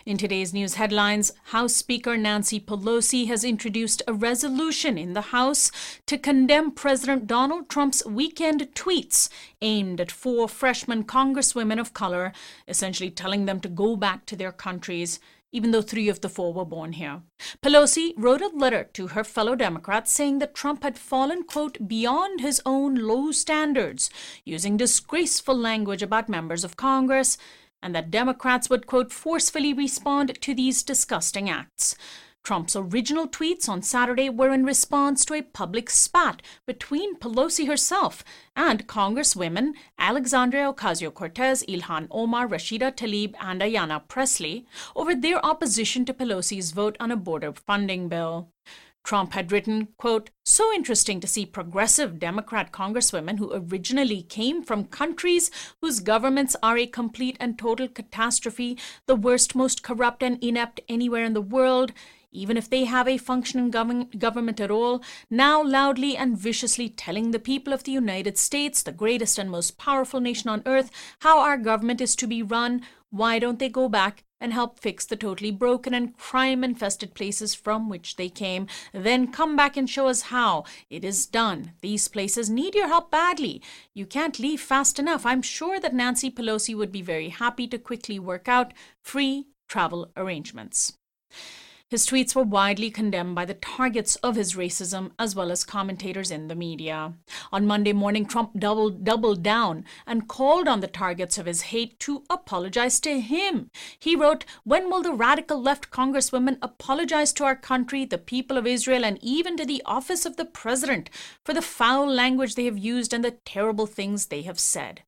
In today's news headlines, House Speaker Nancy Pelosi has introduced a resolution in the House to condemn President Donald Trump's weekend tweets aimed at 4 freshman congresswomen of color, essentially telling them to go back to their countries, even though 3 of the 4 were born here. Pelosi wrote a letter to her fellow Democrats saying that Trump had fallen, quote, beyond his own low standards, using disgraceful language about members of Congress, and that Democrats would, quote, forcefully respond to these disgusting acts. Trump's original tweets on Saturday were in response to a public spat between Pelosi herself and Congresswomen Alexandria Ocasio-Cortez, Ilhan Omar, Rashida Tlaib, and Ayanna Pressley over their opposition to Pelosi's vote on a border funding bill. Trump had written, quote, so interesting to see progressive Democrat congresswomen who originally came from countries whose governments are a complete and total catastrophe, the worst, most corrupt and inept anywhere in the world, even if they have a functioning government at all, now loudly and viciously telling the people of the United States, the greatest and most powerful nation on earth, how our government is to be run. Why don't they go back and help fix the totally broken and crime-infested places from which they came? Then come back and show us how it is done. These places need your help badly. You can't leave fast enough. I'm sure that Nancy Pelosi would be very happy to quickly work out free travel arrangements. His tweets were widely condemned by the targets of his racism as well as commentators in the media. On Monday morning, Trump doubled down and called on the targets of his hate to apologize to him. He wrote, when will the radical left congresswomen apologize to our country, the people of Israel, and even to the office of the president for the foul language they have used and the terrible things they have said?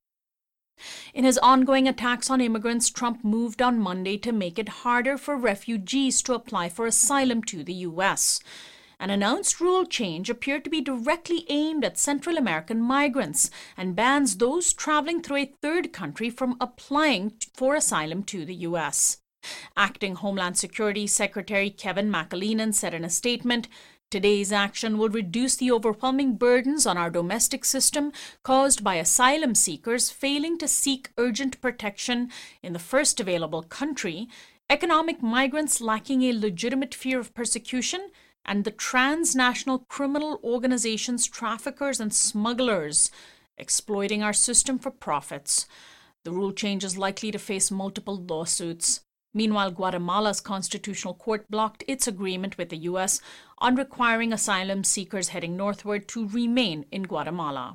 In his ongoing attacks on immigrants, Trump moved on Monday to make it harder for refugees to apply for asylum to the U.S. An announced rule change appeared to be directly aimed at Central American migrants and bans those traveling through a third country from applying for asylum to the U.S. Acting Homeland Security Secretary Kevin McAleenan said in a statement, today's action will reduce the overwhelming burdens on our domestic system caused by asylum seekers failing to seek urgent protection in the first available country, economic migrants lacking a legitimate fear of persecution, and the transnational criminal organizations, traffickers, and smugglers exploiting our system for profits. The rule change is likely to face multiple lawsuits. Meanwhile, Guatemala's constitutional court blocked its agreement with the U.S. on requiring asylum seekers heading northward to remain in Guatemala.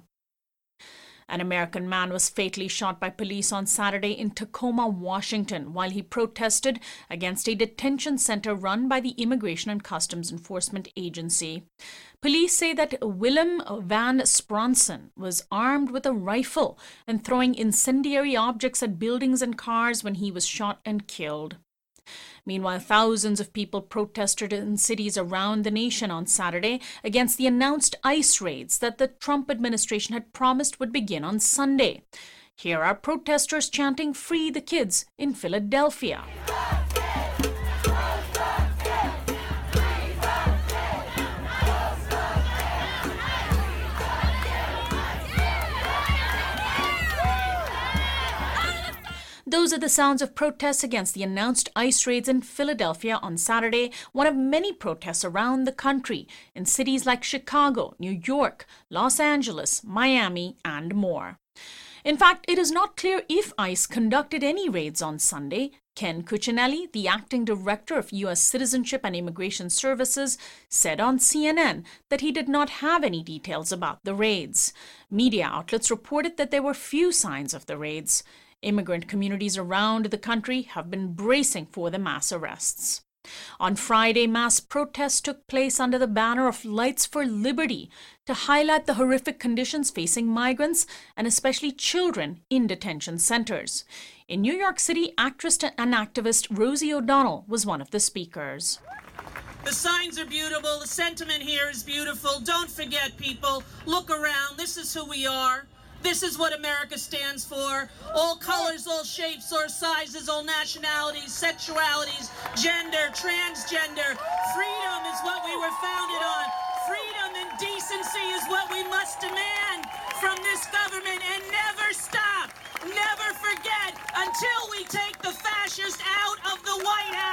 An American man was fatally shot by police on Saturday in Tacoma, Washington, while he protested against a detention center run by the Immigration and Customs Enforcement Agency. Police say that Willem Van Spronsen was armed with a rifle and throwing incendiary objects at buildings and cars when he was shot and killed. Meanwhile, thousands of people protested in cities around the nation on Saturday against the announced ICE raids that the Trump administration had promised would begin on Sunday. Here are protesters chanting "Free the Kids" in Philadelphia. Those are the sounds of protests against the announced ICE raids in Philadelphia on Saturday, one of many protests around the country in cities like Chicago, New York, Los Angeles, Miami, and more. In fact, it is not clear if ICE conducted any raids on Sunday. Ken Cuccinelli, the acting director of U.S. Citizenship and Immigration Services, said on CNN that he did not have any details about the raids. Media outlets reported that there were few signs of the raids. Immigrant communities around the country have been bracing for the mass arrests. On Friday, mass protests took place under the banner of Lights for Liberty to highlight the horrific conditions facing migrants and especially children in detention centers. In New York City, actress and activist Rosie O'Donnell was one of the speakers. The signs are beautiful. The sentiment here is beautiful. Don't forget, people. Look around. This is who we are. This is what America stands for. All colors, all shapes, all sizes, all nationalities, sexualities, gender, transgender. Freedom is what we were founded on. Freedom and decency is what we must demand from this government, and never stop, never forget until we take the fascist out of the White House.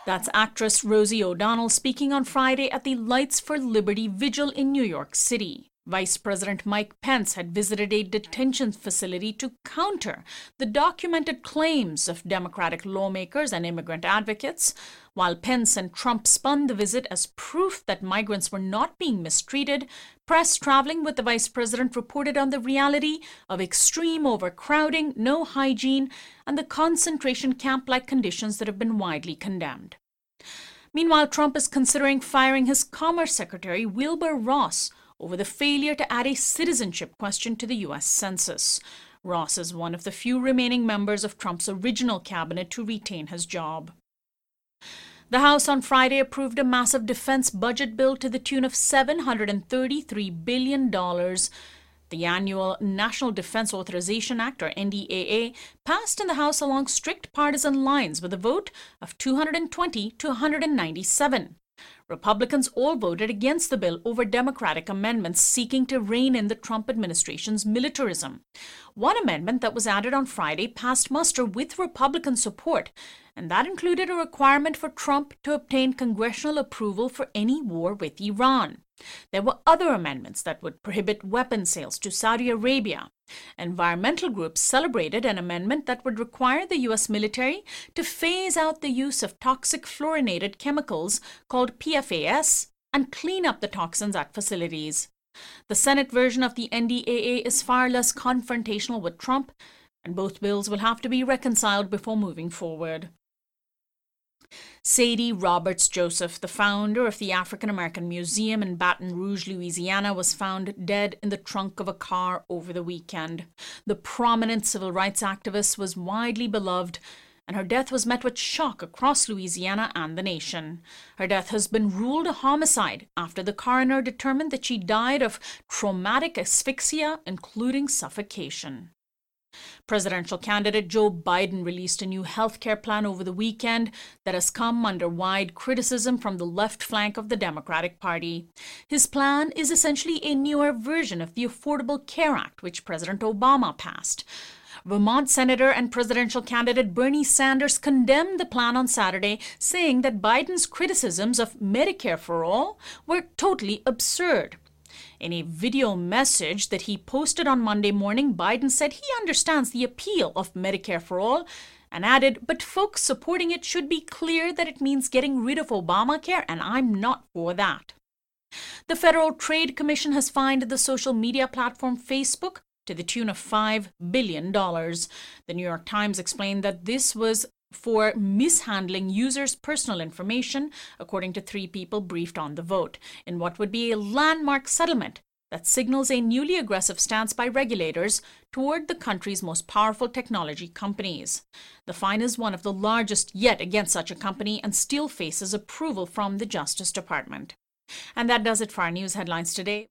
That's actress Rosie O'Donnell speaking on Friday at the Lights for Liberty Vigil in New York City. Vice President Mike Pence had visited a detention facility to counter the documented claims of Democratic lawmakers and immigrant advocates, while Pence and Trump spun the visit as proof that migrants were not being mistreated. Press traveling with the vice president reported on the reality of extreme overcrowding, no hygiene, and the concentration camp-like conditions that have been widely condemned. Meanwhile, Trump is considering firing his Commerce Secretary Wilbur Ross over the failure to add a citizenship question to the U.S. Census. Ross is one of the few remaining members of Trump's original cabinet to retain his job. The House on Friday approved a massive defense budget bill to the tune of $733 billion. The annual National Defense Authorization Act, or NDAA, passed in the House along strict partisan lines with a vote of 220 to 197. Republicans all voted against the bill over Democratic amendments seeking to rein in the Trump administration's militarism. One amendment that was added on Friday passed muster with Republican support, and that included a requirement for Trump to obtain congressional approval for any war with Iran. There were other amendments that would prohibit weapon sales to Saudi Arabia. Environmental groups celebrated an amendment that would require the U.S. military to phase out the use of toxic fluorinated chemicals called PFAS and clean up the toxins at facilities. The Senate version of the NDAA is far less confrontational with Trump, and both bills will have to be reconciled before moving forward. Sadie Roberts Joseph, the founder of the African American Museum in Baton Rouge, Louisiana, was found dead in the trunk of a car over the weekend. The prominent civil rights activist was widely beloved, and her death was met with shock across Louisiana and the nation. Her death has been ruled a homicide after the coroner determined that she died of traumatic asphyxia, including suffocation. Presidential candidate Joe Biden released a new health care plan over the weekend that has come under wide criticism from the left flank of the Democratic Party. His plan is essentially a newer version of the Affordable Care Act, which President Obama passed. Vermont Senator and presidential candidate Bernie Sanders condemned the plan on Saturday, saying that Biden's criticisms of Medicare for All were totally absurd. In a video message that he posted on Monday morning, Biden said he understands the appeal of Medicare for All and added, "But folks supporting it should be clear that it means getting rid of Obamacare, and I'm not for that." The Federal Trade Commission has fined the social media platform Facebook to the tune of $5 billion. The New York Times explained that this was for mishandling users' personal information, according to 3 people briefed on the vote, in what would be a landmark settlement that signals a newly aggressive stance by regulators toward the country's most powerful technology companies. The fine is one of the largest yet against such a company and still faces approval from the Justice Department. And that does it for our news headlines today.